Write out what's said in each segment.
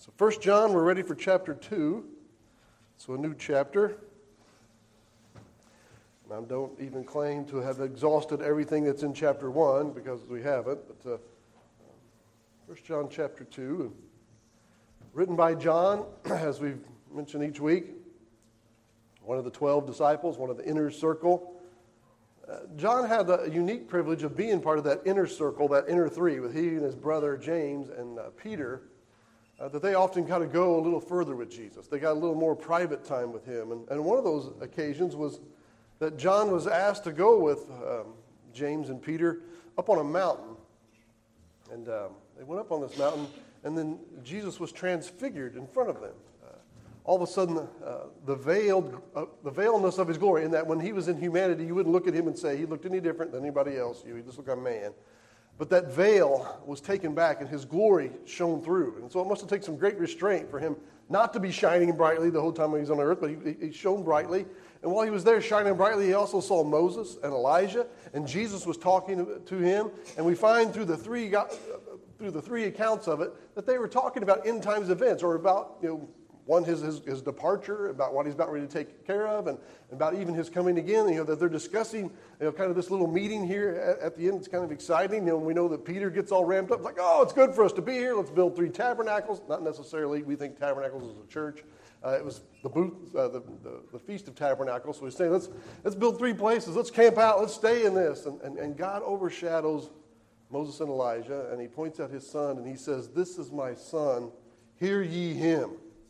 So 1 John, we're ready for chapter 2. So a new chapter. And I don't even claim to have exhausted everything that's in chapter 1 because we haven't. But 1 John chapter 2, written by John, as we've mentioned each week, one of the 12 disciples, one of the inner circle. John had a unique privilege of being part of that inner circle, that inner three, with he and his brother James and Peter, that they often got to go a little further with Jesus. They got a little more private time with him. And one of those occasions was that John was asked to go with James and Peter up on a mountain. And they went up on this mountain, and then Jesus was transfigured in front of them. All of a sudden, the veiledness of his glory, in that when he was in humanity, you wouldn't look at him and say he looked any different than anybody else. He just looked like a man. But that veil was taken back, and his glory shone through. And so it must have taken some great restraint for him not to be shining brightly the whole time he was on earth, but he shone brightly. And while he was there shining brightly, he also saw Moses and Elijah, and Jesus was talking to him. And we find through the three accounts of it that they were talking about end times events, or about, one, his departure, about what he's about ready to take care of, and about even his coming again. That they're discussing, kind of this little meeting here at the end. It's kind of exciting. We know that Peter gets all ramped up, like, oh, it's good for us to be here. Let's build 3 tabernacles. Not necessarily. We think tabernacles is a church. It was the Feast of Tabernacles. So he's saying, let's build 3 places. Let's camp out. Let's stay in this. And God overshadows Moses and Elijah, and he points out his son, and he says, "This is my son. Hear ye him."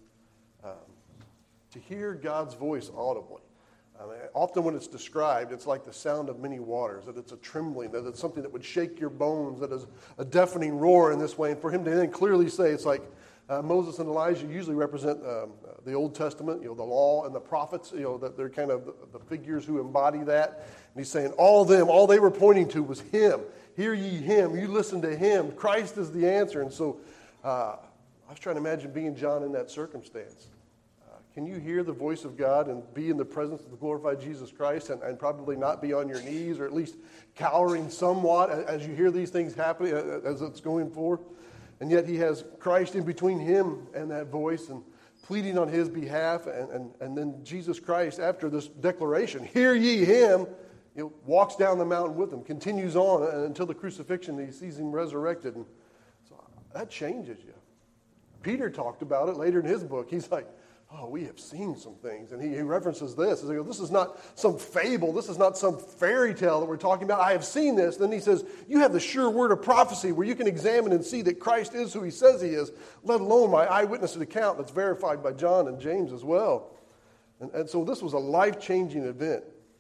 To hear God's voice audibly. Often when it's described, it's like the sound of many waters, that it's a trembling, that it's something that would shake your bones, that is a deafening roar in this way. And for him to then clearly say, it's like Moses and Elijah usually represent the Old Testament, the law and the prophets, that they're kind of the figures who embody that. And he's saying all they were pointing to was him. Hear ye him. You listen to him. Christ is the answer. And so I was trying to imagine being John in that circumstance. Can you hear the voice of God and be in the presence of the glorified Jesus Christ and probably not be on your knees, or at least cowering somewhat as you hear these things happening as it's going forth? And yet he has Christ in between him and that voice and pleading on his behalf. And then Jesus Christ, after this declaration, hear ye him, walks down the mountain with him, continues on until the crucifixion. He sees him resurrected. And so that changes you. Peter talked about it later in his book. He's like, oh, we have seen some things. And he references this. He goes, this is not some fable. This is not some fairy tale that we're talking about. I have seen this. Then he says, you have the sure word of prophecy where you can examine and see that Christ is who he says he is, let alone my eyewitness account that's verified by John and James as well. And so this was a life-changing event,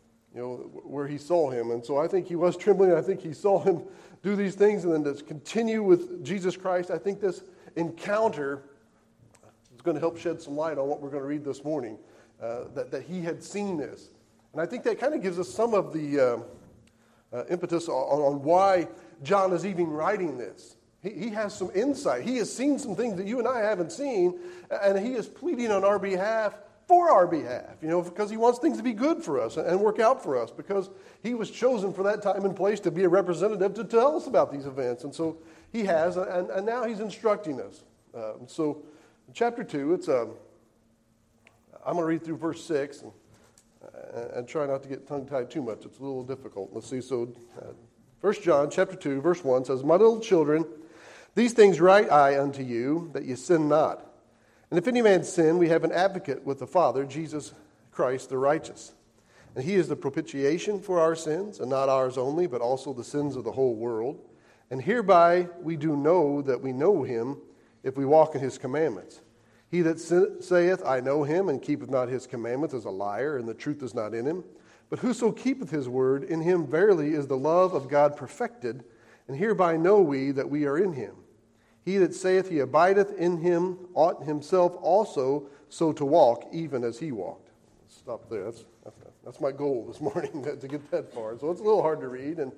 where he saw him. And so I think he was trembling. I think he saw him do these things. And then to continue with Jesus Christ, I think this encounter going to help shed some light on what we're going to read this morning, that he had seen this. And I think that kind of gives us some of the impetus on why John is even writing this. He has some insight. He has seen some things that you and I haven't seen, and he is pleading on our behalf, for our behalf, because he wants things to be good for us and work out for us, because he was chosen for that time and place to be a representative to tell us about these events. And so he has, and now he's instructing us. So in chapter 2, I'm going to read through verse 6 and try not to get tongue-tied too much. It's a little difficult. Let's see. So 1 John chapter 2, verse 1 says, my little children, these things write I unto you, that ye sin not. And if any man sin, we have an advocate with the Father, Jesus Christ the righteous. And he is the propitiation for our sins, and not ours only, but also the sins of the whole world. And hereby we do know that we know him, if we walk in his commandments. He that saith, I know him, and keepeth not his commandments, is a liar, and the truth is not in him. But whoso keepeth his word, in him verily is the love of God perfected, and hereby know we that we are in him. He that saith he abideth in him ought himself also so to walk, even as he walked. Let's stop there. That's my goal this morning, to get that far. So it's a little hard to read, and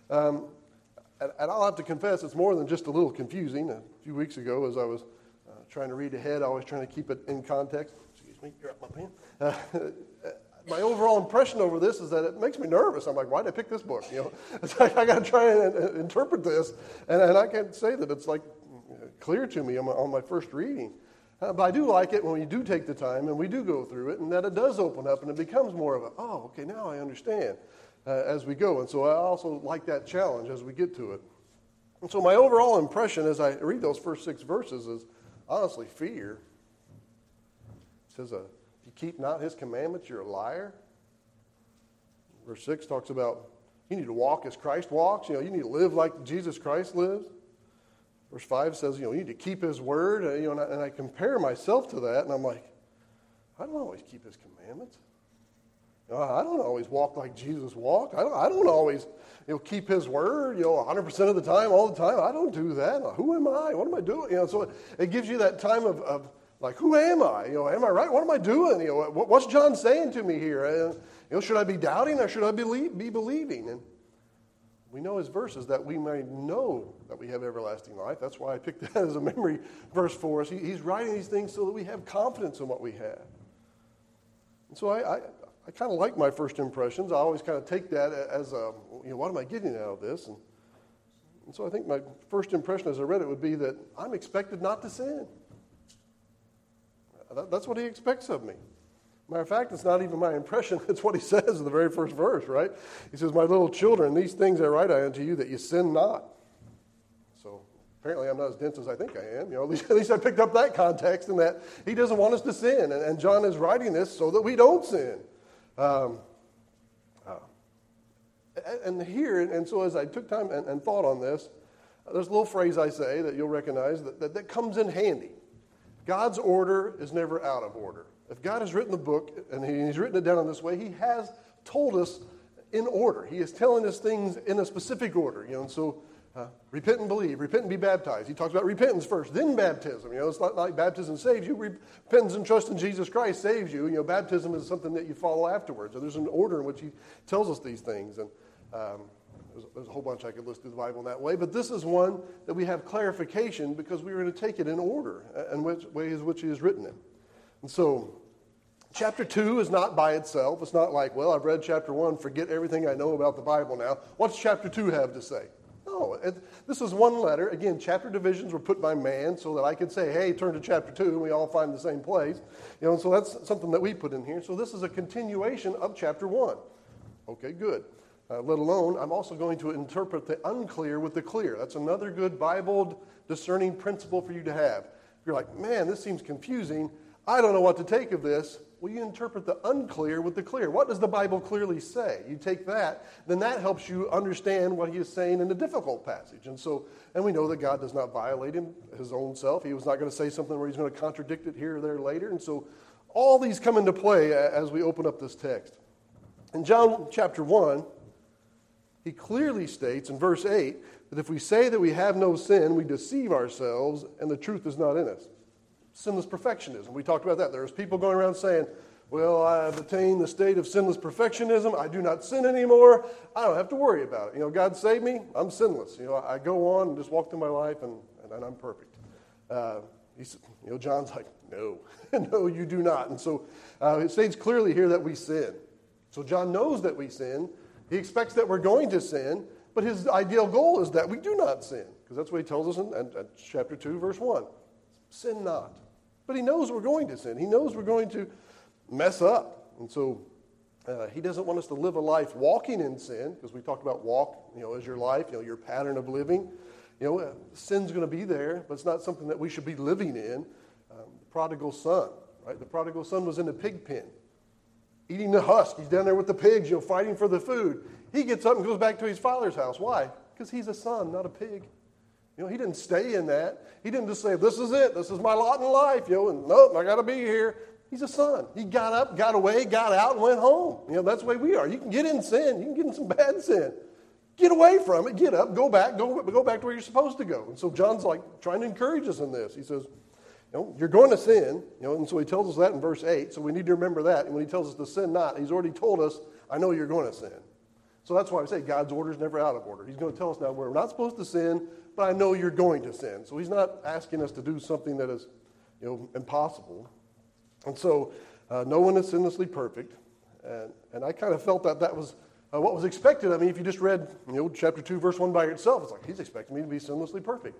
I'll have to confess, it's more than just a little confusing. A few weeks ago, as I was trying to read ahead, always trying to keep it in context. Excuse me, drop my pen. My overall impression over this is that it makes me nervous. I'm like, why did I pick this book? It's like I got to try and interpret this, and I can't say that it's like clear to me on my first reading. But I do like it when we do take the time and we do go through it, and that it does open up and it becomes more of okay, now I understand as we go. And so I also like that challenge as we get to it. And so my overall impression as I read those first 6 verses is honestly fear. It says, if you keep not his commandments, you're a liar. Verse 6 talks about you need to walk as Christ walks. You need to live like Jesus Christ lives. Verse 5 says, you need to keep his word. And I compare myself to that, and I'm like, I don't always keep his commandments. I don't always walk like Jesus walked. I don't always keep his word 100% of the time, all the time. I don't do that. Who am I? What am I doing? So it gives you that time of like, who am I? Am I right? What am I doing? What's John saying to me here? Should I be doubting or should I be believing? And we know his verses that we may know that we have everlasting life. That's why I picked that as a memory verse for us. He's writing these things so that we have confidence in what we have. And so I kind of like my first impressions. I always kind of take that as what am I getting out of this? And so I think my first impression as I read it would be that I'm expected not to sin. That's what he expects of me. Matter of fact, it's not even my impression. It's what he says in the very first verse, right? He says, my little children, these things I write unto you that you sin not. So apparently I'm not as dense as I think I am. At least I picked up that context in that he doesn't want us to sin. And John is writing this so that we don't sin. And so as I took time and thought on this, there's a little phrase I say that you'll recognize that comes in handy. God's order is never out of order. If God has written the book, and he's written it down in this way, he has told us in order. He is telling us things in a specific order. And so repent and believe, repent and be baptized. He talks about repentance first, then baptism. It's not like baptism saves you. Repentance and trust in Jesus Christ saves you. Baptism is something that you follow afterwards. So there's an order in which he tells us these things. And there's a whole bunch I could list through the Bible in that way. But this is one that we have clarification because we are going to take it in order and which way is which he has written it. And so chapter 2 is not by itself. It's not like, well, I've read chapter 1, forget everything I know about the Bible now. What's chapter 2 have to say? No, this is one letter. Again, chapter divisions were put by man so that I could say, hey, turn to chapter 2, and we all find the same place. And so that's something that we put in here. So this is a continuation of chapter 1. Okay, good. Let alone, I'm also going to interpret the unclear with the clear. That's another good Bible discerning principle for you to have. If you're like, man, this seems confusing. I don't know what to take of this. Well, you interpret the unclear with the clear. What does the Bible clearly say? You take that, then that helps you understand what he is saying in the difficult passage. And we know that God does not violate his own self. He was not going to say something where he's going to contradict it here or there later. And so all these come into play as we open up this text. In John chapter 1, he clearly states in verse 8 that if we say that we have no sin, we deceive ourselves and the truth is not in us. Sinless perfectionism. We talked about that. There's people going around saying, well, I've attained the state of sinless perfectionism. I do not sin anymore. I don't have to worry about it. God saved me. I'm sinless. I go on and just walk through my life and I'm perfect. John's like, no, no, you do not. And so it states clearly here that we sin. So John knows that we sin. He expects that we're going to sin, but his ideal goal is that we do not sin. Because that's what he tells us in chapter 2, verse 1. Sin not. But he knows we're going to sin. He knows we're going to mess up. And so he doesn't want us to live a life walking in sin, because we talked about walk, as your life, your pattern of living. Sin's going to be there, but it's not something that we should be living in. The prodigal son, right? The prodigal son was in the pig pen, eating the husk. He's down there with the pigs, fighting for the food. He gets up and goes back to his father's house. Why? Because he's a son, not a pig. He didn't stay in that. He didn't just say, this is it. This is my lot in life. And nope, I got to be here. He's a son. He got up, got away, got out, and went home. That's the way we are. You can get in sin. You can get in some bad sin. Get away from it. Get up. Go back to where you're supposed to go. And so John's like trying to encourage us in this. He says, you're going to sin. And so he tells us that in verse 8. So we need to remember that. And when he tells us to sin not, he's already told us, I know you're going to sin. So that's why I say God's order is never out of order. He's going to tell us now we're not supposed to sin, but I know you're going to sin. So he's not asking us to do something that is, impossible. And so no one is sinlessly perfect. And I kind of felt that was what was expected. I mean, if you just read, chapter 2, verse 1 by itself, it's like he's expecting me to be sinlessly perfect.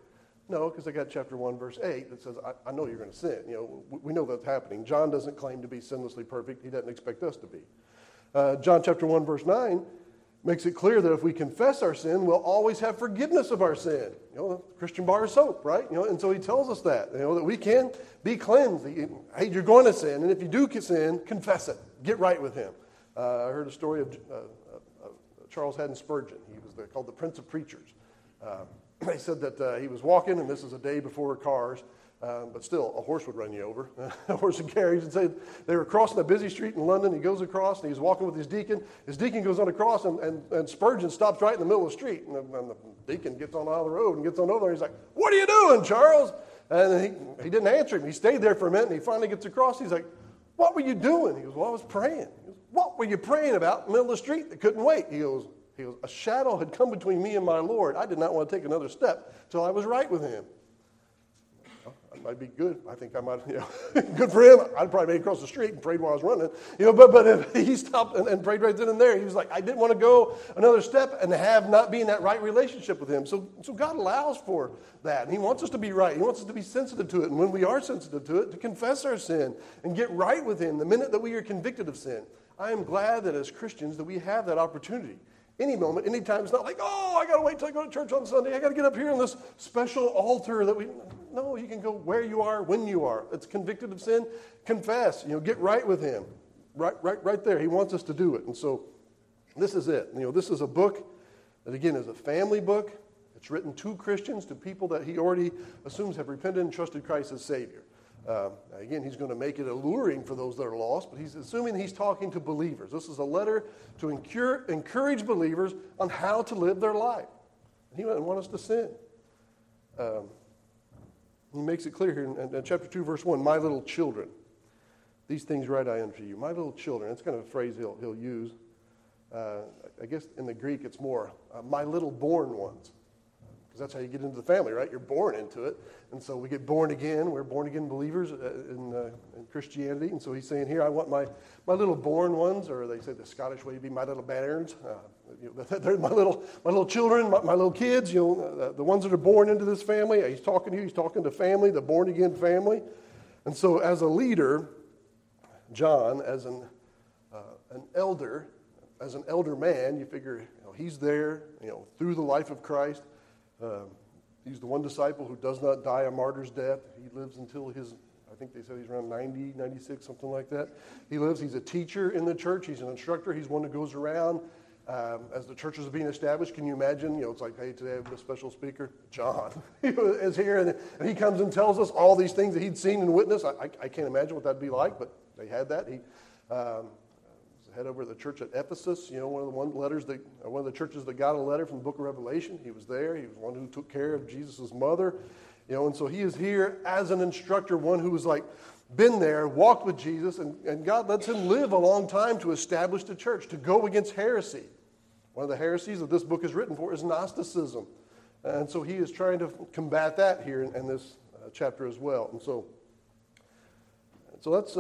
No, because I got chapter 1, verse 8 that says, I know you're going to sin. We know that's happening. John doesn't claim to be sinlessly perfect. He doesn't expect us to be. John chapter 1, verse 9 makes it clear that if we confess our sin, we'll always have forgiveness of our sin. Christian bar of soap, right? And so he tells us that, that we can be cleansed. Hey, you're going to sin, and if you do sin, confess it. Get right with him. I heard a story of Charles Haddon Spurgeon. He was called the Prince of Preachers. They said that he was walking, and this is a day before cars, but still, a horse would run you over. A horse and carriage. And say they were crossing a busy street in London. He goes across, and he's walking with his deacon. His deacon goes on across, and Spurgeon stops right in the middle of the street. And the deacon gets on out of the road and gets on over there. He's like, "What are you doing, Charles?" And he didn't answer him. He stayed there for a minute, and he finally gets across. He's like, "What were you doing?" He goes, "Well, I was praying." He goes, "What were you praying about in the middle of the street that couldn't wait?" He goes, "A shadow had come between me and my Lord. I did not want to take another step till I was right with him." Well, that might be good. I think I might, good for him. I'd probably made it across the street and prayed while I was running. But if he stopped and prayed right then and there, he was like, I didn't want to go another step and have not be in that right relationship with him. So God allows for that. And he wants us to be right. He wants us to be sensitive to it. And when we are sensitive to it, to confess our sin and get right with him the minute that we are convicted of sin. I am glad that as Christians that we have that opportunity. Any moment, anytime. It's not like, I got to wait till I go to church on Sunday. I got to get up here on this special altar that we... No, you can go where you are, when you are. It's convicted of sin. Confess. Get right with him. Right there. He wants us to do it. And so this is it. This is a book that, again, is a family book. It's written to Christians, to people that he already assumes have repented and trusted Christ as Savior. Again, he's going to make it alluring for those that are lost, but he's assuming he's talking to believers. This is a letter to encourage believers on how to live their life. He doesn't want us to sin. He makes it clear here in chapter 2, verse 1, "My little children, these things write I unto you." My little children, that's kind of a phrase he'll use. I guess in the Greek it's more, my little born ones. Because that's how you get into the family, right? You're born into it. And so we get born again. We're born again believers in Christianity. And so he's saying here, I want my little born ones, or they say the Scottish way would be my little bairns. They're my little children, my little kids, the ones that are born into this family. He's talking to you. He's talking to family, the born again family. And so as a leader, John, as an elder man, you figure he's there, through the life of Christ. He's the one disciple who does not die a martyr's death. He lives until I think they said he's around 90, 96, something like that. He's a teacher in the church. He's an instructor. He's one that goes around as the churches are being established. Can you imagine? It's like, hey, today I have a special speaker. John is here, and he comes and tells us all these things that he'd seen and witnessed. I can't imagine what that'd be like, but they had that. He head over to the church at Ephesus, one of the churches that got a letter from the book of Revelation. He was there. He was one who took care of Jesus' mother, and so he is here as an instructor, one who was been there, walked with Jesus, and God lets him live a long time to establish the church, to go against heresy. One of the heresies that this book is written for is Gnosticism, and so he is trying to combat that here in this chapter as well. And so that's.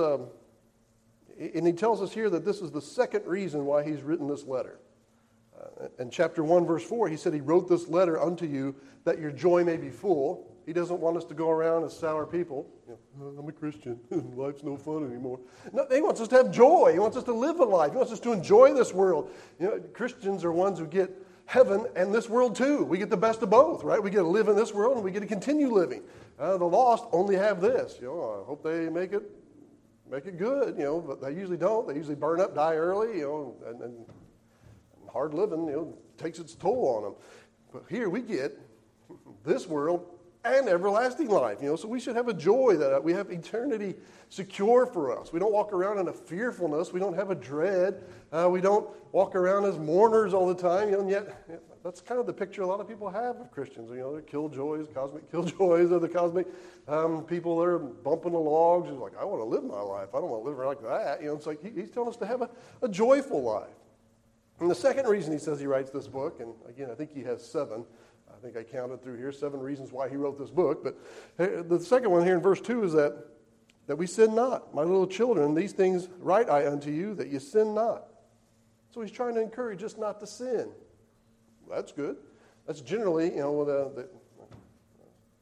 And he tells us here that this is the second reason why he's written this letter. In chapter 1, verse 4, he said he wrote this letter unto you that your joy may be full. He doesn't want us to go around as sour people. I'm a Christian. Life's no fun anymore. No, he wants us to have joy. He wants us to live a life. He wants us to enjoy this world. Christians are ones who get heaven and this world too. We get the best of both, right? We get to live in this world and we get to continue living. The lost only have this. I hope they make it good, but they usually don't. They usually burn up, die early, and hard living, takes its toll on them. But here we get this world and everlasting life, so we should have a joy that we have eternity secure for us. We don't walk around in a fearfulness. We don't have a dread. We don't walk around as mourners all the time, and yet that's kind of the picture a lot of people have of Christians. They're killjoys, cosmic killjoys, or the cosmic people that are bumping the logs. It's like, I want to live my life. I don't want to live like that. It's like he's telling us to have a joyful life. And the second reason he says he writes this book, and again, I think he has 7. I think I counted through here 7 reasons why he wrote this book. But the second one here in verse 2 is that we sin not. My little children, these things write I unto you, that you sin not. So he's trying to encourage us not to sin. That's good. That's generally,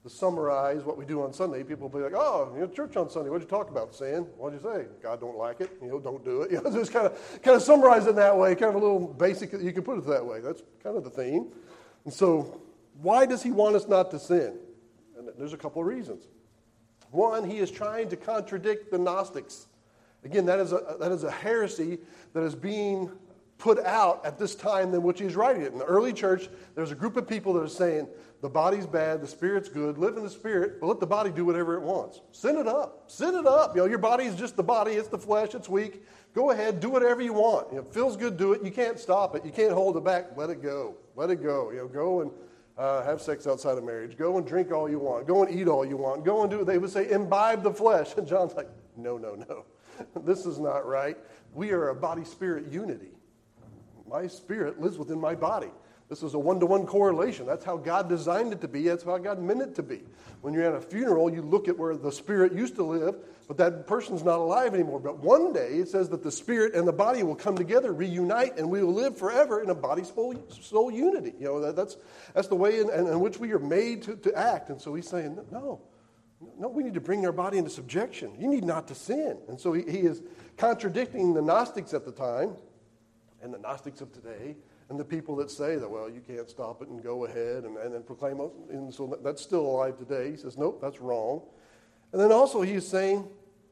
to summarize what we do on Sunday, people will be like, oh, church on Sunday, what'd you talk about? Sin. What'd you say? God don't like it. Don't do it. Just kind of summarize it that way, kind of a little basic, you can put it that way. That's kind of the theme. And so why does he want us not to sin? And there's a couple of reasons. One, he is trying to contradict the Gnostics. Again, that is a heresy that is being put out at this time in which he's writing it. In the early church, there's a group of people that are saying, the body's bad, the spirit's good, live in the spirit, but let the body do whatever it wants. Sin it up. Sin it up. Your body is just the body. It's the flesh. It's weak. Go ahead. Do whatever you want. It feels good. Do it. You can't stop it. You can't hold it back. Let it go. Let it go. Go and have sex outside of marriage. Go and drink all you want. Go and eat all you want. Go and do it. They would say, imbibe the flesh. And John's like, no. This is not right. We are a body-spirit unity. My spirit lives within my body. This is a one-to-one correlation. That's how God designed it to be. That's how God meant it to be. When you're at a funeral, you look at where the spirit used to live, but that person's not alive anymore. But one day, it says that the spirit and the body will come together, reunite, and we will live forever in a body-soul unity. That's the way in which we are made to act. And so he's saying, no, we need to bring our body into subjection. You need not to sin. And so he is contradicting the Gnostics at the time and the Gnostics of today, and the people that say that, well, you can't stop it and go ahead and proclaim it. And so that's still alive today. He says, nope, that's wrong. And then also he is saying,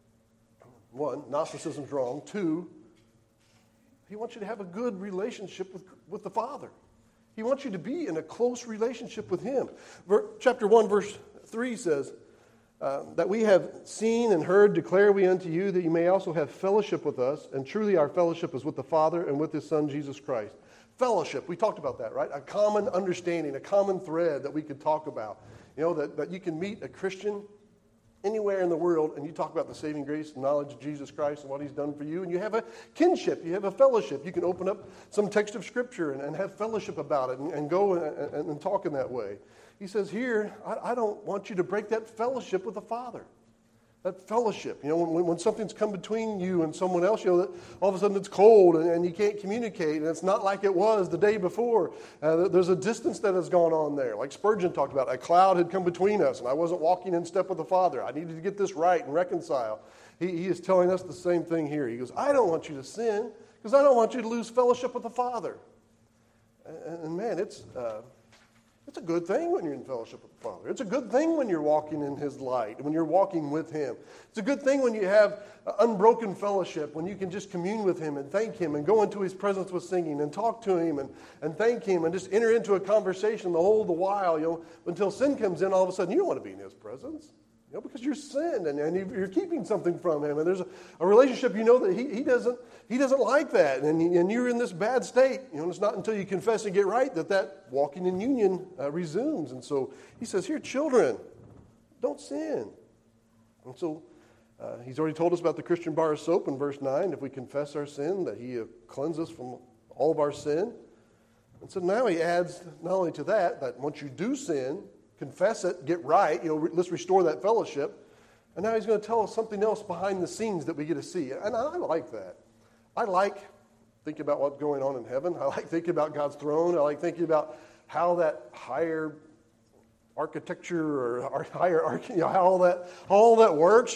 one, Gnosticism's wrong. Two, he wants you to have a good relationship with the Father. He wants you to be in a close relationship with him. Chapter 1, verse 3 says, that we have seen and heard declare we unto you, that you may also have fellowship with us. And truly our fellowship is with the Father and with his Son, Jesus Christ. Fellowship, we talked about that, right? A common understanding, a common thread that we could talk about. That you can meet a Christian anywhere in the world and you talk about the saving grace and knowledge of Jesus Christ and what he's done for you, and you have a kinship, you have a fellowship. You can open up some text of Scripture and have fellowship about it and go and talk in that way. He says here, I don't want you to break that fellowship with the Father. That fellowship, when something's come between you and someone else, that all of a sudden it's cold and you can't communicate, and it's not like it was the day before. There's a distance that has gone on there. Like Spurgeon talked about, a cloud had come between us, and I wasn't walking in step with the Father. I needed to get this right and reconcile. He is telling us the same thing here. He goes, I don't want you to sin, because I don't want you to lose fellowship with the Father. And man, it's a good thing when you're in fellowship with the Father. It's a good thing when you're walking in his light, when you're walking with him. It's a good thing when you have unbroken fellowship, when you can just commune with him and thank him and go into his presence with singing and talk to him and thank him and just enter into a conversation the while, until sin comes in. All of a sudden, you don't want to be in his presence. Because you're sinned and you're keeping something from him. And there's a relationship, that he doesn't like that. And you're in this bad state. It's not until you confess and get right that walking in union resumes. And so he says, here, children, don't sin. And so he's already told us about the Christian bar of soap in verse 9. If we confess our sin, that he cleanses us from all of our sin. And so now he adds not only to that once you do sin, confess it, get right, let's restore that fellowship. And now he's going to tell us something else behind the scenes that we get to see. And I like that. I like thinking about what's going on in heaven. I like thinking about God's throne. I like thinking about how that higher architecture or higher, how all that works.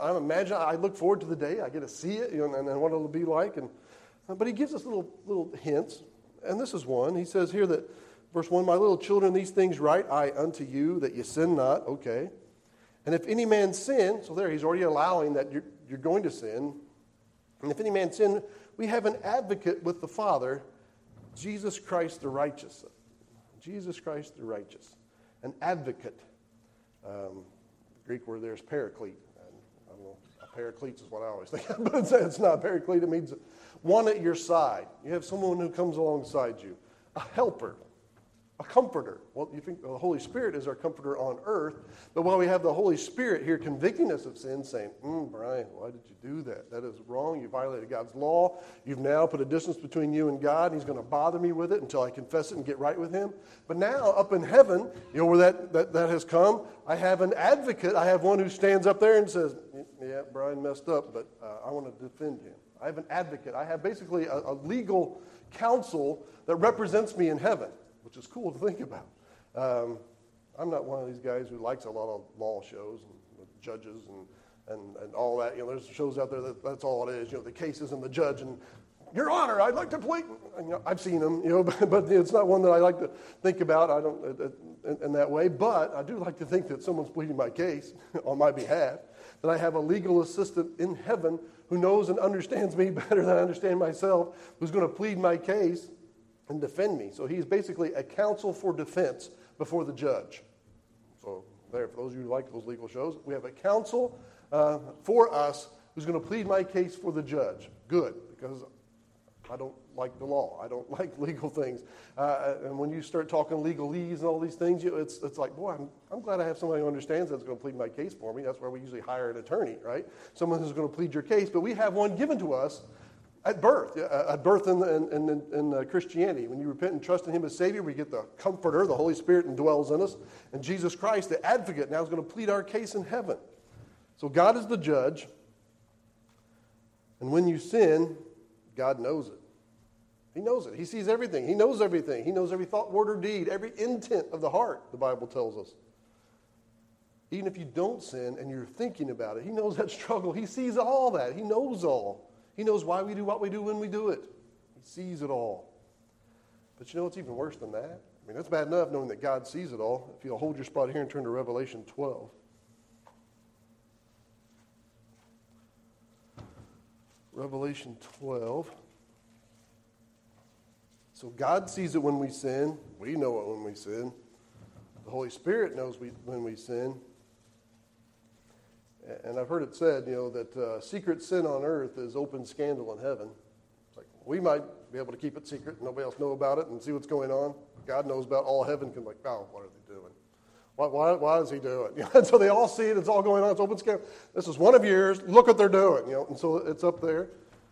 I look forward to the day I get to see it, and what it'll be like. But he gives us little hints. And this is one. He says here that, verse 1, my little children, these things write I unto you, that you sin not. Okay. And if any man sin, so there he's already allowing that you're going to sin. And if any man sin, we have an advocate with the Father, Jesus Christ the righteous. Jesus Christ the righteous. An advocate. The Greek word there is paraclete. I don't know, a paraclete is what I always think. But it's not a paraclete. It means one at your side. You have someone who comes alongside you. A helper. A comforter. Well, you think the Holy Spirit is our comforter on earth, but while we have the Holy Spirit here convicting us of sin, saying, Brian, why did you do that? That is wrong. You violated God's law. You've now put a distance between you and God, and he's going to bother me with it until I confess it and get right with him. But now, up in heaven, where that has come, I have an advocate. I have one who stands up there and says, yeah, Brian messed up, but I want to defend him. I have an advocate. I have basically a legal counsel that represents me in heaven, which is cool to think about. I I'm not one of these guys who likes a lot of law shows and with judges and all that. There's shows out there that's all it is. The cases and the judge and, Your Honor, I'd like to plead. I've seen them, but it's not one that I like to think about. I don't in that way. But I do like to think that someone's pleading my case on my behalf, that I have a legal assistant in heaven who knows and understands me better than I understand myself, who's going to plead my case and defend me. So he's basically a counsel for defense before the judge. So there, for those of you who like those legal shows, we have a counsel for us who's going to plead my case for the judge. Good, because I don't like the law. I don't like legal things. And when you start talking legalese and all these things, it's like, boy, I'm glad I have somebody who understands that's going to plead my case for me. That's why we usually hire an attorney, right? Someone who's going to plead your case. But we have one given to us at birth in Christianity. When you repent and trust in Him as Savior, we get the Comforter, the Holy Spirit, indwells in us. And Jesus Christ, the Advocate, now is going to plead our case in heaven. So God is the judge. And when you sin, God knows it. He knows it. He sees everything. He knows everything. He knows every thought, word, or deed, every intent of the heart, the Bible tells us. Even if you don't sin and you're thinking about it, He knows that struggle. He sees all that. He knows all. He knows why we do what we do when we do it. He sees it all. But it's even worse than that. That's bad enough knowing that God sees it all. If you'll hold your spot here and turn to Revelation 12. Revelation 12. So God sees it when we sin. We know it when we sin. The Holy Spirit knows when we sin. And I've heard it said, that secret sin on earth is open scandal in heaven. It's like, we might be able to keep it secret, nobody else know about it, and see what's going on. God knows about all heaven. Can what are they doing? Why is He doing it? And so they all see it. It's all going on. It's open scandal. This is one of yours. Look what they're doing. And so it's up there.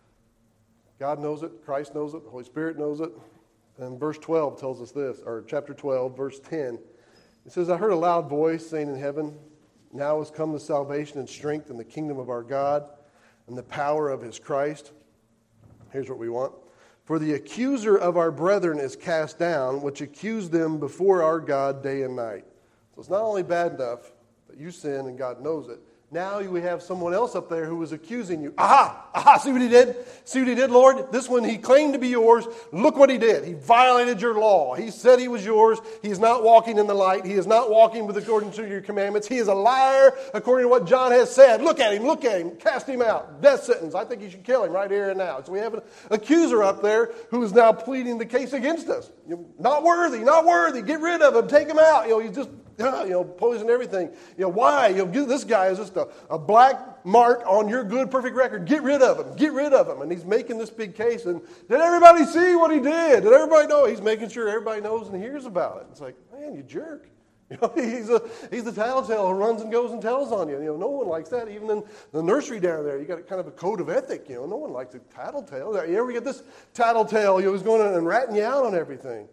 God knows it. Christ knows it. The Holy Spirit knows it. And verse 12 tells us this, or chapter 12, verse 10. It says, I heard a loud voice saying in heaven, now has come the salvation and strength and the kingdom of our God and the power of His Christ. Here's what we want. For the accuser of our brethren is cast down, which accused them before our God day and night. So it's not only bad enough that you sin and God knows it. Now we have someone else up there who is accusing you. Aha, see what he did? See what he did, Lord? This one, he claimed to be yours. Look what he did. He violated your law. He said he was yours. He is not walking in the light. He is not walking according to your commandments. He is a liar according to what John has said. Look at him. Cast him out. Death sentence. I think you should kill him right here and now. So we have an accuser up there who is now pleading the case against us. Not worthy. Get rid of him. Take him out. He's just poison everything. Why? This guy is just a black mark on your good, perfect record. Get rid of him. And he's making this big case. And did everybody see what he did? Did everybody know? He's making sure everybody knows and hears about it. It's like, man, you jerk. He's the tattletale who runs and goes and tells on you. No one likes that. Even in the nursery down there, you got kind of a code of ethic. No one likes a tattletale. You ever get this tattletale? Who's going and ratting you out on everything.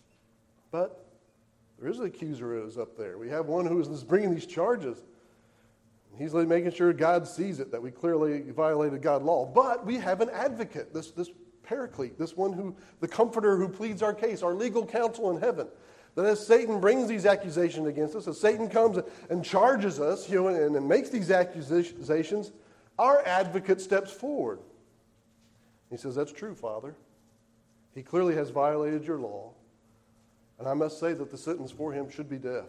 But there is an accuser who is up there. We have one who is bringing these charges. He's making sure God sees it, that we clearly violated God's law. But we have an advocate, this paraclete, this one the comforter who pleads our case, our legal counsel in heaven. That as Satan brings these accusations against us, as Satan comes and charges us, and makes these accusations, our advocate steps forward. He says, that's true, Father. He clearly has violated your law. And I must say that the sentence for him should be death.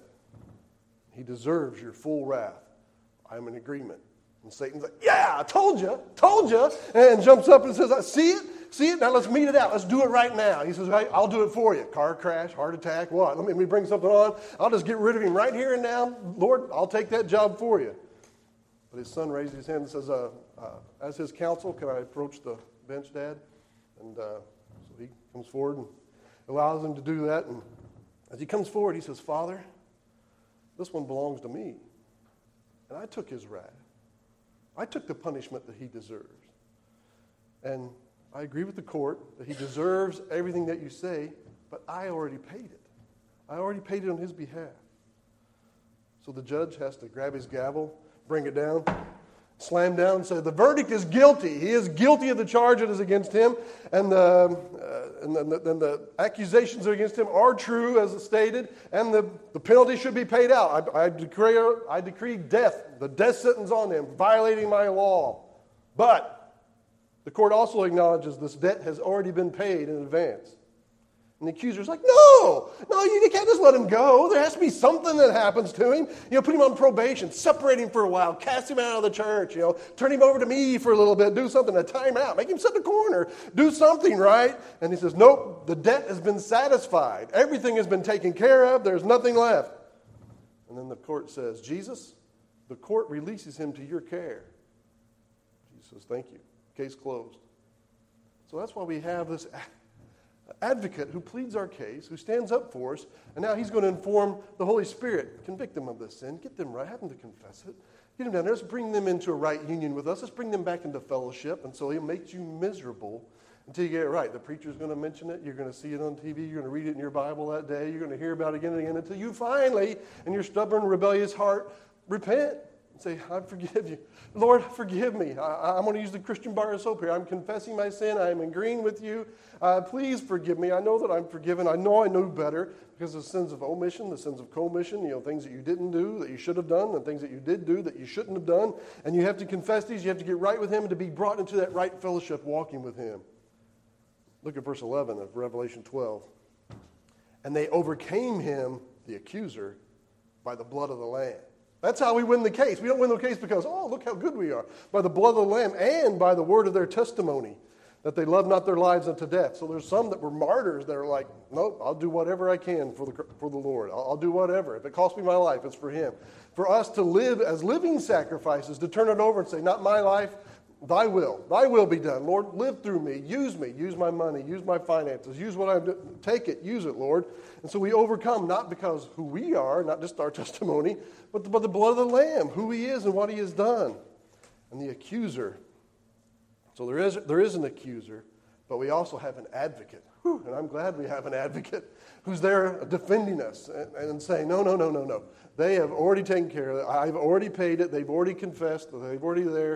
He deserves your full wrath. I am in agreement. And Satan's like, yeah, I told you, and jumps up and says, see it, now let's meet it out. Let's do it right now. He says, hey, I'll do it for you. Car crash, heart attack, what? Let me bring something on. I'll just get rid of him right here and now. Lord, I'll take that job for you. But his son raised his hand and says, as his counsel, can I approach the bench, Dad? And so he comes forward and allows him to do that. And as he comes forward, he says, Father, this one belongs to me. And I took his wrath. I took the punishment that he deserves. And I agree with the court that he deserves everything that you say, but I already paid it. I already paid it on his behalf. So the judge has to grab his gavel, bring it down, slam down and say the verdict is guilty. He is guilty of the charge that is against him, and the accusations against him are true, as stated, and the penalty should be paid out. I decree death, the death sentence on him, violating my law. But the court also acknowledges this debt has already been paid in advance. And the accuser's like, no, you can't just let him go. There has to be something that happens to him. Put him on probation, separate him for a while, cast him out of the church, turn him over to me for a little bit, do something, a timeout, make him sit in the corner, do something, right? And he says, nope, the debt has been satisfied. Everything has been taken care of. There's nothing left. And then the court says, Jesus, the court releases him to your care. Jesus says, thank you. Case closed. So that's why we have this advocate who pleads our case, who stands up for us, and now he's going to inform the Holy Spirit, convict them of this sin, get them right, have them to confess it, get them down there, let's bring them into a right union with us, let's bring them back into fellowship, and so he'll make you miserable until you get it right. The preacher's going to mention it, you're going to see it on TV, you're going to read it in your Bible that day, you're going to hear about it again and again until you finally, in your stubborn, rebellious heart, repent. And say, I forgive you. Lord, forgive me. I'm going to use the Christian bar of soap here. I'm confessing my sin. I am agreeing with you. Please forgive me. I know that I'm forgiven. I know better because of the sins of omission, the sins of commission, things that you didn't do that you should have done, and things that you did do that you shouldn't have done. And you have to confess these. You have to get right with him and to be brought into that right fellowship walking with him. Look at verse 11 of Revelation 12. And they overcame him, the accuser, by the blood of the Lamb. That's how we win the case. We don't win the case because, look how good we are. By the blood of the Lamb and by the word of their testimony, that they love not their lives unto death. So there's some that were martyrs that are like, nope, I'll do whatever I can for the Lord. I'll do whatever. If it costs me my life, it's for him. For us to live as living sacrifices, to turn it over and say, not my life, thy will be done. Lord, live through me, use my money, use my finances, use what I'm doing. Take it, use it, Lord. And so we overcome not because who we are, not just our testimony, but by the blood of the Lamb, who he is and what he has done. And the accuser. So there is an accuser, but we also have an advocate. And I'm glad we have an advocate who's there defending us and saying, no. They have already taken care of it. I've already paid it. They've already confessed. They've already there.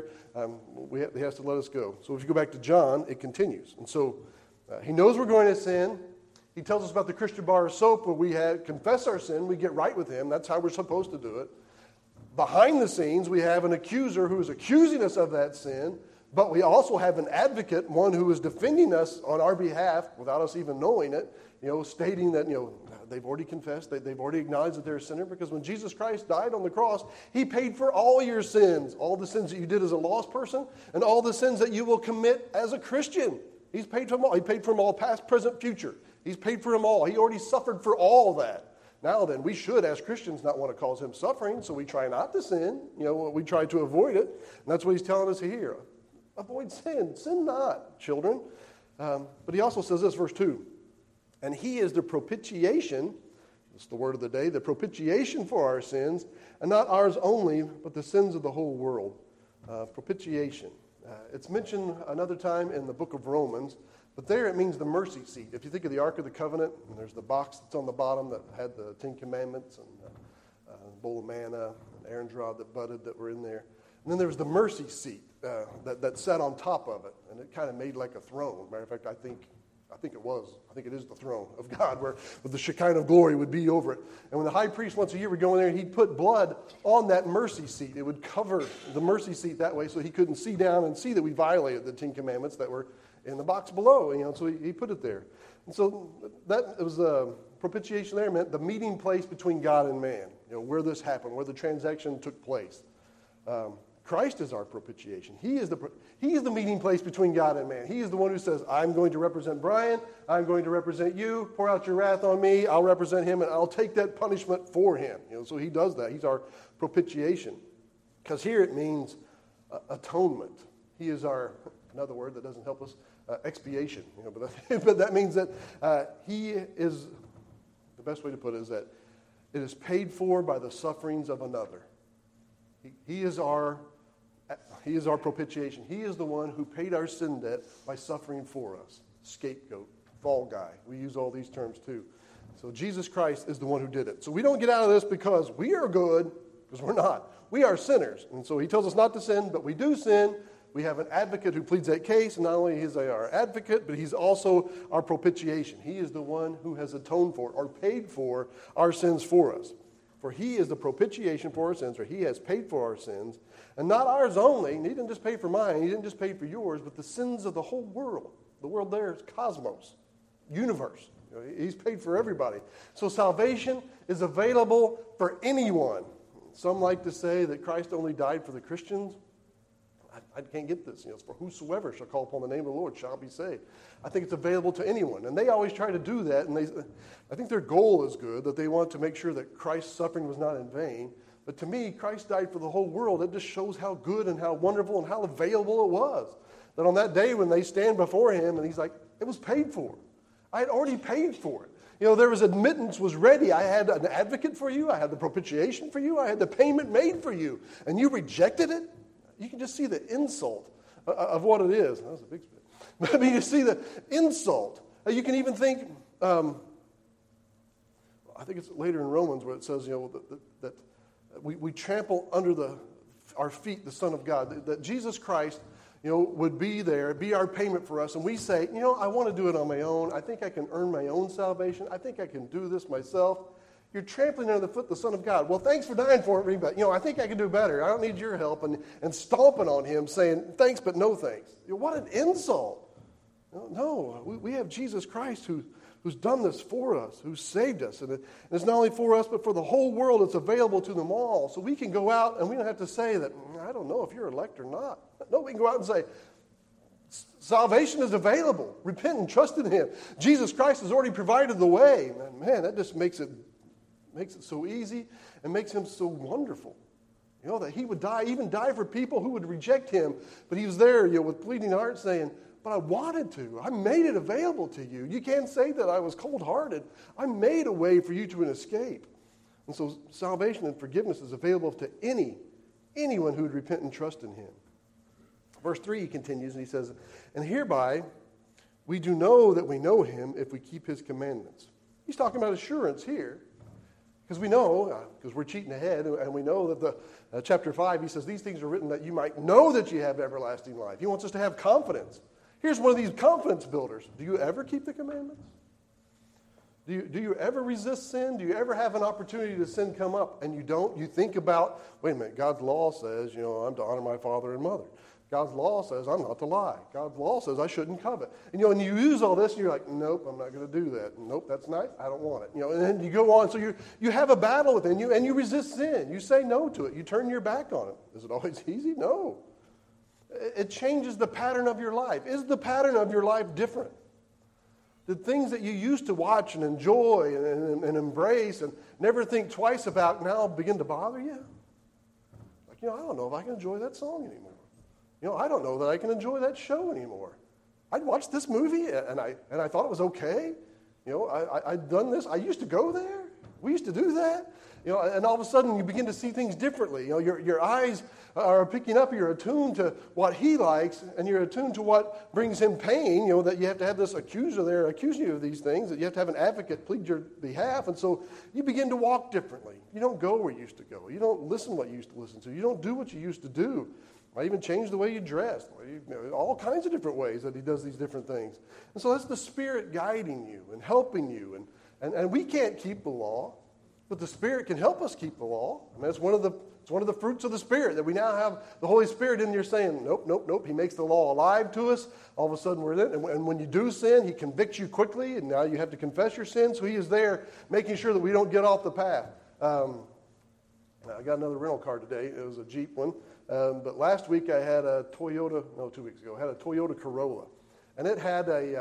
He has to let us go. So if you go back to John, it continues. And so he knows we're going to sin. He tells us about the Christian bar of soap where we confess our sin. We get right with him. That's how we're supposed to do it. Behind the scenes, we have an accuser who is accusing us of that sin. But we also have an advocate, one who is defending us on our behalf without us even knowing it, stating that, they've already confessed, they've already acknowledged that they're a sinner, because when Jesus Christ died on the cross, he paid for all your sins, all the sins that you did as a lost person, and all the sins that you will commit as a Christian. He's paid for them all. He paid for them all, past, present, future. He's paid for them all. He already suffered for all that. Now then, we should, as Christians, not want to cause him suffering, so we try not to sin. We try to avoid it, and that's what he's telling us here. Avoid sin. Sin not, children. But he also says this, verse 2. And he is the propitiation, that's the word of the day, the propitiation for our sins, and not ours only, but the sins of the whole world. Propitiation. It's mentioned another time in the book of Romans, but there it means the mercy seat. If you think of the Ark of the Covenant, and there's the box that's on the bottom that had the Ten Commandments and a bowl of manna, and Aaron's rod that budded that were in there. And then there was the mercy seat that sat on top of it, and it kind of made like a throne. Matter of fact, I think it is the throne of God, where the Shekinah glory would be over it. And when the high priest once a year would go in there, he'd put blood on that mercy seat. It would cover the mercy seat that way so he couldn't see down and see that we violated the Ten Commandments that were in the box below. So he put it there. And so that was propitiation there meant the meeting place between God and man, where this happened, where the transaction took place. Christ is our propitiation. He is the meeting place between God and man. He is the one who says, I'm going to represent Brian. I'm going to represent you. Pour out your wrath on me. I'll represent him, and I'll take that punishment for him. So he does that. He's our propitiation. Because here it means atonement. He is our, another word that doesn't help us, expiation. But that means that he is, the best way to put it is that it is paid for by the sufferings of another. He is our propitiation. He is the one who paid our sin debt by suffering for us. Scapegoat, fall guy. We use all these terms too. So Jesus Christ is the one who did it. So we don't get out of this because we are good, because we're not. we are sinners. And so he tells us not to sin, but we do sin. We have an advocate who pleads that case, and not only is he our advocate, but he's also our propitiation. He is the one who has atoned for or paid for our sins for us. For he is the propitiation for our sins, or he has paid for our sins, and not ours only. And he didn't just pay for mine, he didn't just pay for yours, but the sins of the whole world. The world there is cosmos, universe. He's paid for everybody. So salvation is available for anyone. Some like to say that Christ only died for the Christians. I can't get this. It's for whosoever shall call upon the name of the Lord shall be saved. I think it's available to anyone. And they always try to do that. And I think their goal is good, that they want to make sure that Christ's suffering was not in vain. But to me, Christ died for the whole world. It just shows how good and how wonderful and how available it was. That on that day when they stand before him and he's like, it was paid for. I had already paid for it. There was admittance was ready. I had an advocate for you. I had the propitiation for you. I had the payment made for you. And you rejected it? You can just see the insult of what it is. That was a big spit. But I mean, you see the insult. You can even think, I think it's later in Romans where it says, that we trample under our feet the Son of God, that Jesus Christ, would be there, be our payment for us. And we say, I want to do it on my own. I think I can earn my own salvation. I think I can do this myself. You're trampling under the foot the Son of God. Well, thanks for dying for me, but, I think I can do better. I don't need your help. And stomping on him saying, thanks, but no thanks. What an insult. No, we have Jesus Christ who's done this for us, who saved us. And it's not only for us, but for the whole world. It's available to them all. So we can go out and we don't have to say that, I don't know if you're elect or not. No, we can go out and say, salvation is available. Repent and trust in him. Jesus Christ has already provided the way. Man, that just makes it so easy and makes him so wonderful. That he would even die for people who would reject him. But he was there, with bleeding heart saying, but I wanted to. I made it available to you. You can't say that I was cold-hearted. I made a way for you to escape. And so salvation and forgiveness is available to anyone who would repent and trust in him. Verse 3, he continues, and he says, and hereby we do know that we know him if we keep his commandments. He's talking about assurance here. Because we know, because we're cheating ahead, and we know that the chapter 5, he says, these things are written that you might know that you have everlasting life. He wants us to have confidence. Here's one of these confidence builders. Do you ever keep the commandments? Do you ever resist sin? Do you ever have an opportunity to sin come up and you don't? You think about, wait a minute, God's law says, I'm to honor my father and mother. God's law says I'm not to lie. God's law says I shouldn't covet. And and you use all this and you're like, nope, I'm not going to do that. Nope, that's nice. I don't want it. And then you go on. So you have a battle within you and you resist sin. You say no to it. You turn your back on it. Is it always easy? No. It changes the pattern of your life. Is the pattern of your life different? The things that you used to watch and enjoy and embrace and never think twice about now begin to bother you? Like, I don't know if I can enjoy that song anymore. I don't know that I can enjoy that show anymore. I'd watched this movie and I thought it was okay. I'd done this. I used to go there. We used to do that. And all of a sudden you begin to see things differently. Your eyes are picking up. You're attuned to what he likes, and you're attuned to what brings him pain. That you have to have this accuser there accusing you of these things. That you have to have an advocate plead your behalf, and so you begin to walk differently. You don't go where you used to go. You don't listen what you used to listen to. You don't do what you used to do. Might even change the way you dress. All kinds of different ways that he does these different things. And so that's the Spirit guiding you and helping you. And we can't keep the law, but the Spirit can help us keep the law. I mean, it's one of the fruits of the Spirit, that we now have the Holy Spirit in there saying, nope. He makes the law alive to us. All of a sudden we're in it. And when you do sin, he convicts you quickly, and now you have to confess your sin. So he is there making sure that we don't get off the path. I got another rental car today. It was a Jeep one. But last week I had a 2 weeks ago, I had a Toyota Corolla. And it had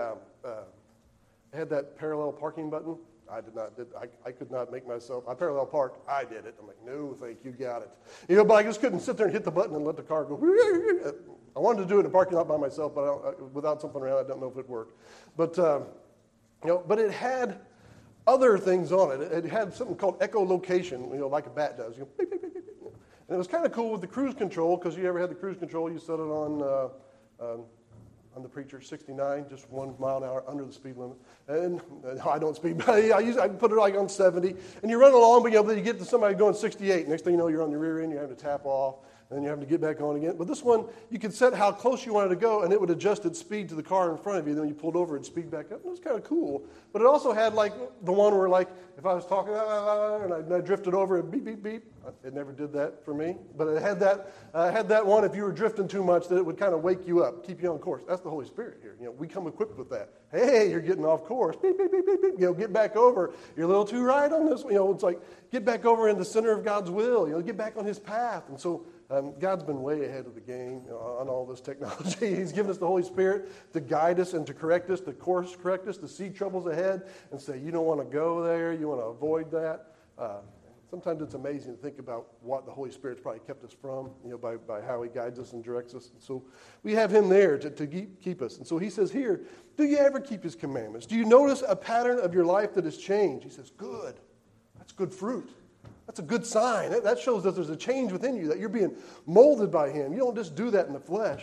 had that parallel parking button. I could not make myself, I parallel parked, I did it. I'm like, no, thank you, got it. But I just couldn't sit there and hit the button and let the car go. I wanted to do it in a parking lot by myself, but without something around, I don't know if it worked. But, but it had other things on it. It had something called echolocation, like a bat does. Beep, beep, beep, beep. And it was kind of cool with the cruise control, because you ever had the cruise control, you set it on, I'm the preacher, 69, just 1 mile an hour under the speed limit. And I don't speed, but I put it like on 70. And you run along, but you get to somebody going 68. Next thing you know, you're on the rear end, you're having to tap off, and then you're having to get back on again. But this one, you could set how close you wanted to go, and it would adjust its speed to the car in front of you. Then when you pulled over, it'd speed back up. It was kind of cool. But it also had like the one where like, if I was talking, and I drifted over, it beep, beep, beep. It never did that for me. But it had that one, if you were drifting too much, that it would kind of wake you up, keep you on course. That's the Holy Spirit here. We come equipped with that. Hey, you're getting off course. Beep, beep, beep, beep, beep. Get back over. You're a little too right on this. It's like, get back over in the center of God's will. Get back on his path. And so God's been way ahead of the game on all this technology. He's given us the Holy Spirit to guide us and to correct us, to course correct us, to see troubles ahead and say, you don't want to go there. You want to avoid that. Sometimes it's amazing to think about what the Holy Spirit's probably kept us from, by how he guides us and directs us. And so we have him there to keep us. And so he says here, do you ever keep his commandments? Do you notice a pattern of your life that has changed? He says, good. That's good fruit. That's a good sign. That shows that there's a change within you, that you're being molded by him. You don't just do that in the flesh.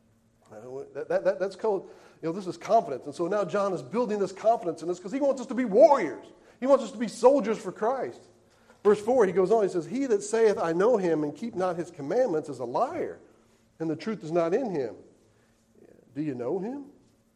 That's called, this is confidence. And so now John is building this confidence in us because he wants us to be warriors. He wants us to be soldiers for Christ. Verse 4, he goes on, he says, he that saith, I know him, and keep not his commandments is a liar, and the truth is not in him. Do you know him?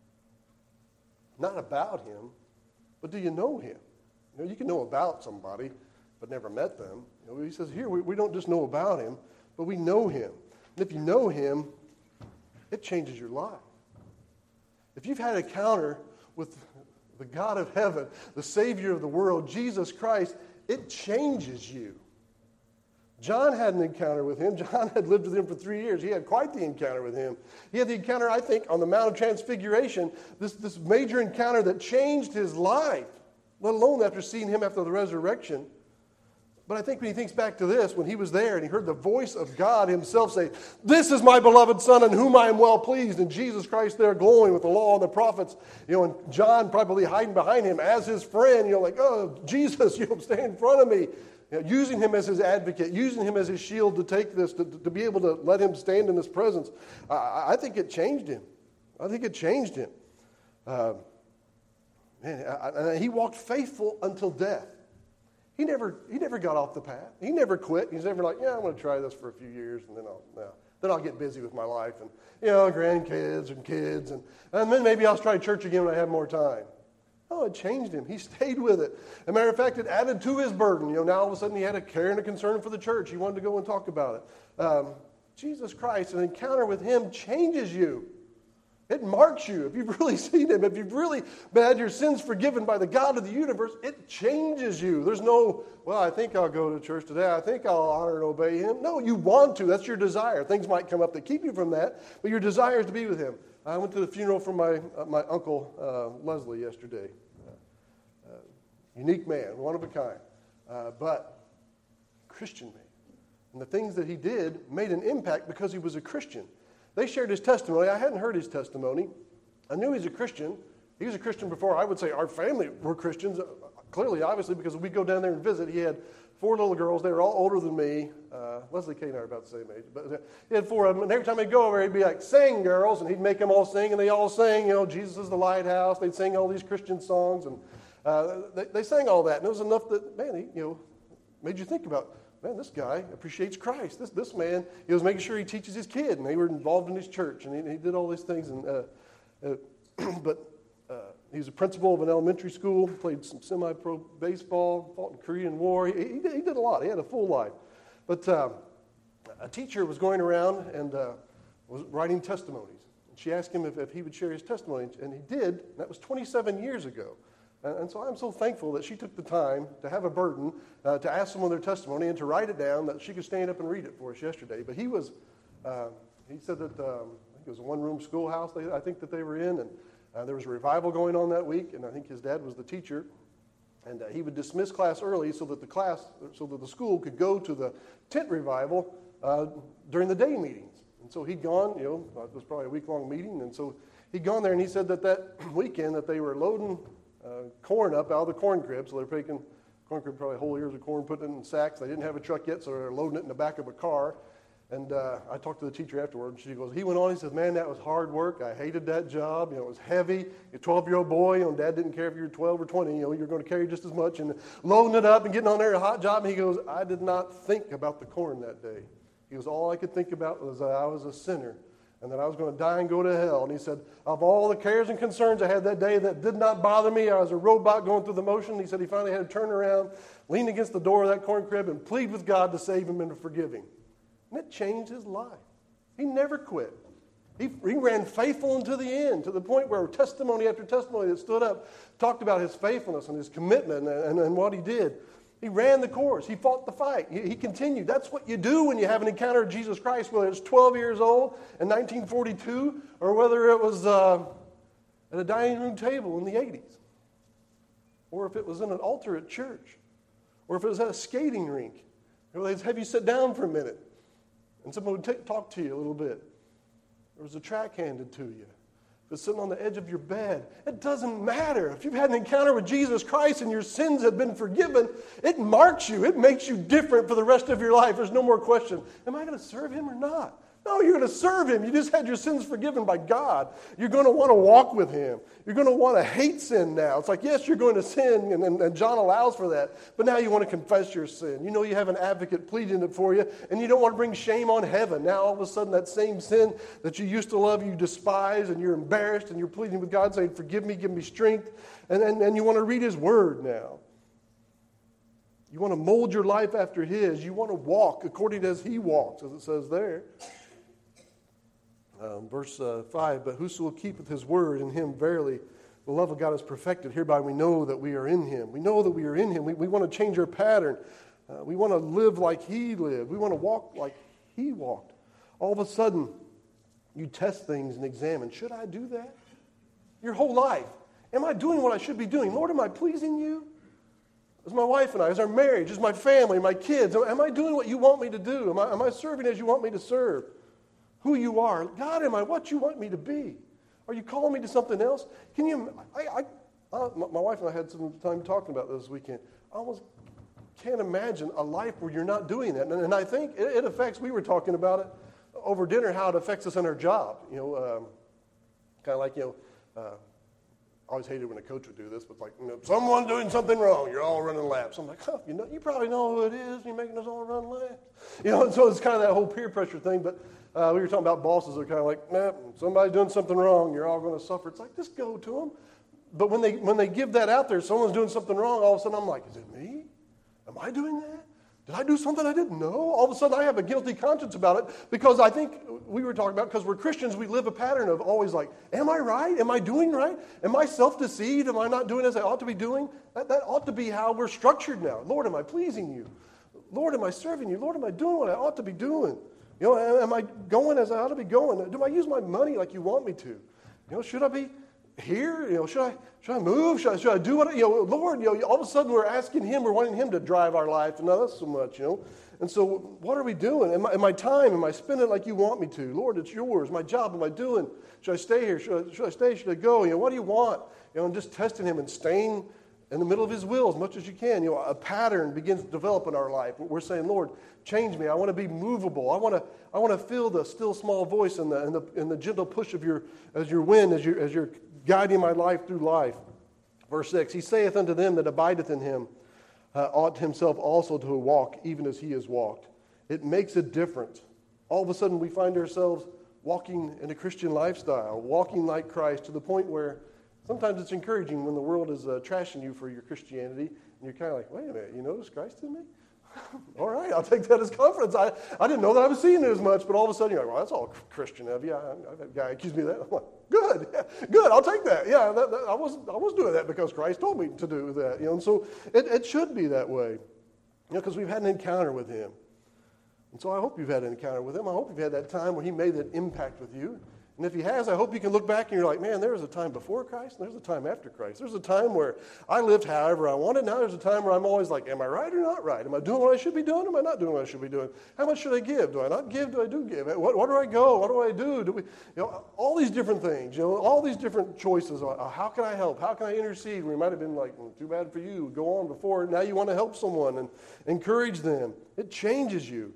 Not about him, but do you know him? You can know about somebody, but never met them. He says here, we don't just know about him, but we know him. And if you know him, it changes your life. If you've had an encounter with the God of heaven, the Savior of the world, Jesus Christ, it changes you. John had an encounter with him. John had lived with him for 3 years. He had quite the encounter with him. He had the encounter, I think, on the Mount of Transfiguration, this major encounter that changed his life, let alone after seeing him after the resurrection. But I think when he thinks back to this, when he was there and he heard the voice of God himself say, this is my beloved Son in whom I am well pleased, and Jesus Christ there glowing with the law and the prophets, and John probably hiding behind him as his friend, like, oh, Jesus, stand in front of me. Using him as his advocate, using him as his shield to take this, to be able to let him stand in his presence. I think it changed him. I think it changed him. He walked faithful until death. He never got off the path. He never quit. He's never like, I'm going to try this for a few years, and then I'll get busy with my life and grandkids and kids, and then maybe I'll try church again when I have more time. Oh, it changed him. He stayed with it. As a matter of fact, it added to his burden. Now all of a sudden he had a care and a concern for the church. He wanted to go and talk about it. Jesus Christ, an encounter with him changes you. It marks you. If you've really seen him, if you've really had your sins forgiven by the God of the universe, it changes you. There's no, I think I'll go to church today. I think I'll honor and obey him. No, you want to. That's your desire. Things might come up that keep you from that, but your desire is to be with him. I went to the funeral for my uncle Leslie yesterday. Unique man, one of a kind, but Christian man. And the things that he did made an impact because he was a Christian. They shared his testimony. I hadn't heard his testimony. I knew he's a Christian. He was a Christian before I would say our family were Christians. Clearly, obviously, because we go down there and visit. He had 4 little girls. They were all older than me. Leslie Kay and I are about the same age. But he had 4 of them. And every time he'd go over, he'd be like, sing, girls. And he'd make them all sing. And they all sang, Jesus is the lighthouse. They'd sing all these Christian songs. And they sang all that. And it was enough that, man, he made you think about, man, this guy appreciates Christ. This man, he was making sure he teaches his kid, and they were involved in his church, and he did all these things. And but he was a principal of an elementary school, played some semi-pro baseball, fought in the Korean War. He did a lot. He had a full life. But a teacher was going around and was writing testimonies. And she asked him if he would share his testimony, and he did. And that was 27 years ago. And so I'm so thankful that she took the time to have a burden to ask someone their testimony and to write it down, that she could stand up and read it for us yesterday. But he said that I think it was a one-room schoolhouse I think that they were in, and there was a revival going on that week, and I think his dad was the teacher. And he would dismiss class early so that the school could go to the tent revival during the day meetings. And so he'd gone, it was probably a week-long meeting, and so he'd gone there, and he said that weekend that they were loading corn up out of the corn crib. So they're taking corn crib, probably whole ears of corn, putting it in sacks. They didn't have a truck yet, so they're loading it in the back of a car. And I talked to the teacher afterward, and she goes, he went on, he said, man, that was hard work. I hated that job. It was heavy. You're a 12-year-old boy, Dad didn't care if you were 12 or 20. You're going to carry just as much. And loading it up and getting on there, a hot job. And he goes, I did not think about the corn that day. He goes, all I could think about was that I was a sinner and that I was going to die and go to hell. And he said, of all the cares and concerns I had that day, that did not bother me. I was a robot going through the motion. He said he finally had to turn around, lean against the door of that corn crib, and plead with God to save him and to forgive him. And it changed his life. He never quit. He ran faithful until the end, to the point where testimony after testimony that stood up talked about his faithfulness and his commitment and what he did. He ran the course. He fought the fight. He continued. That's what you do when you have an encounter with Jesus Christ, whether it's 12 years old in 1942 or whether it was at a dining room table in the 80s, or if it was in an altar at church, or if it was at a skating rink. They'd have you sit down for a minute, and someone would talk to you a little bit. There was a tract handed to you. If it's sitting on the edge of your bed, it doesn't matter. If you've had an encounter with Jesus Christ and your sins have been forgiven, it marks you. It makes you different for the rest of your life. There's no more question. Am I going to serve him or not? No, you're going to serve him. You just had your sins forgiven by God. You're going to want to walk with him. You're going to want to hate sin now. It's like, yes, you're going to sin, and John allows for that. But now you want to confess your sin. You know you have an advocate pleading it for you, and you don't want to bring shame on heaven. Now all of a sudden that same sin that you used to love, you despise, and you're embarrassed, and you're pleading with God saying, forgive me, give me strength. And you want to read his word now. You want to mold your life after his. You want to walk according as he walks, as it says there. Verse 5, but whoso will keep with his word, in him verily the love of God is perfected. Hereby we know that we are in him. We know that we are in him. We want to change our pattern. We want to live like he lived. We want to walk like he walked. All of a sudden, you test things and examine. Should I do that? Your whole life. Am I doing what I should be doing? Lord, am I pleasing you? As my wife and I, as our marriage, as my family, my kids, am I doing what you want me to do? Am I serving as you want me to serve? Who you are. God, am I what you want me to be? Are you calling me to something else? Can you, my wife and I had some time talking about this weekend. I almost can't imagine a life where you're not doing that. And I think it affects, we were talking about it over dinner, how it affects us in our job. Kind of like, I always hated when a coach would do this, but like, someone's doing something wrong, you're all running laps. I'm like, you probably know who it is, you're making us all run laps. And so it's kind of that whole peer pressure thing, but we were talking about bosses that are kind of like, somebody's doing something wrong, you're all going to suffer. It's like, just go to them. But when they give that out there, someone's doing something wrong, all of a sudden I'm like, is it me? Am I doing that? Did I do something I didn't know? All of a sudden I have a guilty conscience about it because I think we were talking about, because we're Christians, we live a pattern of always like, am I right? Am I doing right? Am I self-deceived? Am I not doing as I ought to be doing? That ought to be how we're structured now. Lord, am I pleasing you? Lord, am I serving you? Lord, am I doing what I ought to be doing? Am I going as I ought to be going? Do I use my money like you want me to? Should I be here? Should I move? Should I do what? Lord, all of a sudden we're asking him, we're wanting him to drive our life, and not us so much, And so what are we doing? Am I time? Am I spending it like you want me to? Lord, it's yours. My job, am I doing? Should I stay here? Should I stay? Should I go? What do you want? And just testing him and staying in the middle of his will as much as you can. A pattern begins to develop in our life. We're saying, Lord, change me. I want to be movable. I want to feel the still small voice and the gentle push of your wind as you're guiding my life through life. Verse 6, he saith unto them that abideth in him, ought himself also to walk even as he has walked. It makes a difference. All of a sudden we find ourselves walking in a Christian lifestyle, walking like Christ, to the point where sometimes it's encouraging when the world is trashing you for your Christianity, and you're kind of like, wait a minute, you notice Christ in me? All right, I'll take that as confidence. I didn't know that I was seeing it as much, but all of a sudden you're like, well, that's all Christian of you. I've had a guy accuse me of that. I'm like, good, yeah, good, I'll take that. Yeah, I was doing that because Christ told me to do that. And so it should be that way, because we've had an encounter with him. And so I hope you've had an encounter with him. I hope you've had that time where he made that impact with you. And if he has, I hope you can look back and you're like, man, there was a time before Christ and there's a time after Christ. There's a time where I lived however I wanted. Now there's a time where I'm always like, am I right or not right? Am I doing what I should be doing? Am I not doing what I should be doing? How much should I give? Do I not give? Do I do give? What do I go? What do I do? All these different things, all these different choices. How can I help? How can I intercede? We might have been like, too bad for you. Go on before. Now you want to help someone and encourage them. It changes you.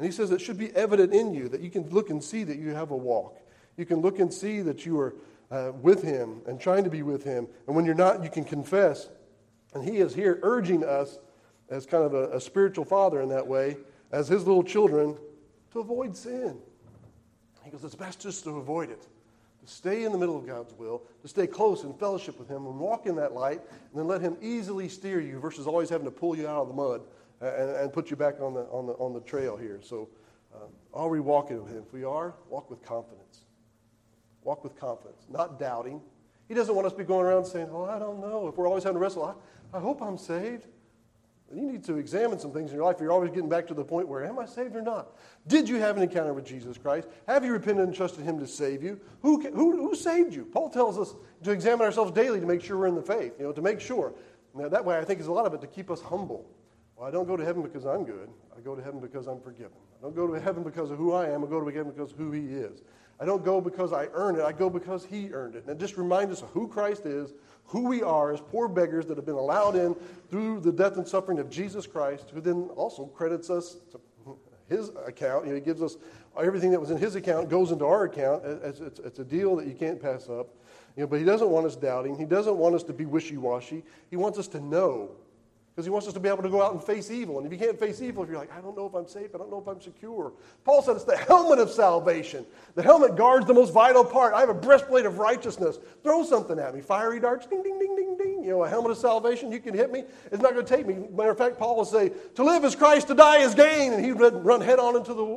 And he says it should be evident in you, that you can look and see that you have a walk. You can look and see that you are with him and trying to be with him. And when you're not, you can confess. And he is here urging us as kind of a spiritual father in that way, as his little children, to avoid sin. He goes, it's best just to avoid it, to stay in the middle of God's will, to stay close in fellowship with him and walk in that light, and then let him easily steer you versus always having to pull you out of the mud and put you back on the trail here. So are we walking with him? If we are, walk with confidence. Walk with confidence, not doubting. He doesn't want us to be going around saying, I don't know. If we're always having to wrestle, I hope I'm saved. You need to examine some things in your life. You're always getting back to the point where, am I saved or not? Did you have an encounter with Jesus Christ? Have you repented and trusted him to save you? Who saved you? Paul tells us to examine ourselves daily to make sure we're in the faith, to make sure. Now, that way, I think is a lot of it to keep us humble. Well, I don't go to heaven because I'm good. I go to heaven because I'm forgiven. I don't go to heaven because of who I am. I go to heaven because of who he is. I don't go because I earn it. I go because he earned it. And it just reminds us of who Christ is, who we are as poor beggars that have been allowed in through the death and suffering of Jesus Christ, who then also credits us to his account. He gives us everything that was in his account goes into our account. It's a deal that you can't pass up. But he doesn't want us doubting. He doesn't want us to be wishy-washy. He wants us to know. Because he wants us to be able to go out and face evil. And if you can't face evil, if you're like, I don't know if I'm safe, I don't know if I'm secure. Paul said it's the helmet of salvation. The helmet guards the most vital part. I have a breastplate of righteousness. Throw something at me. Fiery darts, ding, ding, ding, ding, ding. A helmet of salvation, you can hit me. It's not going to take me. Matter of fact, Paul will say, to live is Christ, to die is gain. And he'd run head on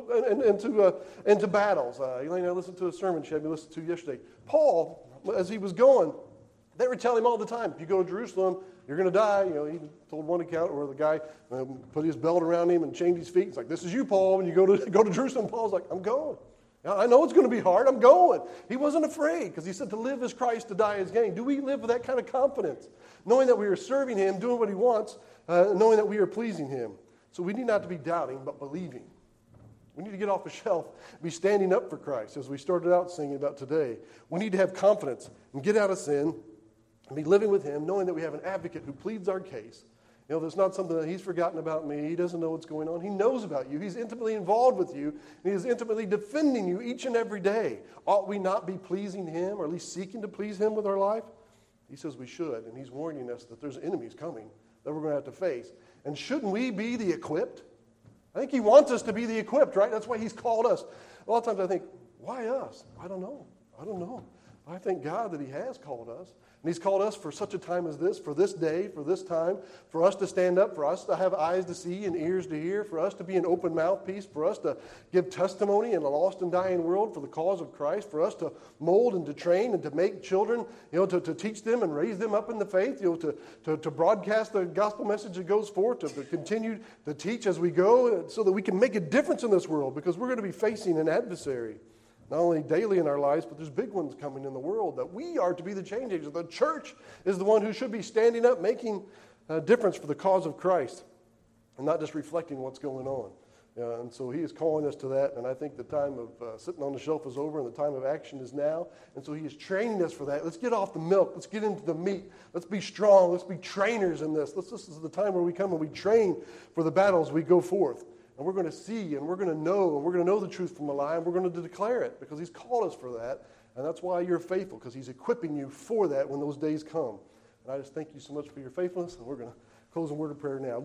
into battles. Elaine and I listened to a sermon she had me listen to yesterday. Paul, as he was going, they would tell him all the time, if you go to Jerusalem, you're going to die. He told one account where the guy put his belt around him and chained his feet. It's like, this is you, Paul. When you go to Jerusalem, Paul's like, I'm going. I know it's going to be hard. I'm going. He wasn't afraid because he said to live is Christ, to die is gain. Do we live with that kind of confidence? Knowing that we are serving him, doing what he wants, knowing that we are pleasing him. So we need not to be doubting, but believing. We need to get off the shelf, be standing up for Christ, as we started out singing about today. We need to have confidence and get out of sin and be living with him, knowing that we have an advocate who pleads our case. There's not something that he's forgotten about me. He doesn't know what's going on. He knows about you. He's intimately involved with you. And he is intimately defending you each and every day. Ought we not be pleasing him, or at least seeking to please him with our life? He says we should, and he's warning us that there's enemies coming that we're going to have to face. And shouldn't we be the equipped? I think he wants us to be the equipped, right? That's why he's called us. A lot of times I think, why us? I don't know. I thank God that he has called us. And he's called us for such a time as this, for this day, for this time, for us to stand up, for us to have eyes to see and ears to hear, for us to be an open mouthpiece, for us to give testimony in a lost and dying world for the cause of Christ, for us to mold and to train and to make children, to teach them and raise them up in the faith, to broadcast the gospel message that goes forth, to continue to teach as we go so that we can make a difference in this world, because we're going to be facing an adversary. Not only daily in our lives, but there's big ones coming in the world that we are to be the change agents. The church is the one who should be standing up, making a difference for the cause of Christ, and not just reflecting what's going on. And so he is calling us to that, and I think the time of sitting on the shelf is over, and the time of action is now. And so he is training us for that. Let's get off the milk. Let's get into the meat. Let's be strong. Let's be trainers in this. This is the time where we come and we train for the battles we go forth. And we're going to see, and we're going to know the truth from a lie, and we're going to declare it, because he's called us for that. And that's why you're faithful, because he's equipping you for that when those days come. And I just thank you so much for your faithfulness, and we're going to close in word of prayer now.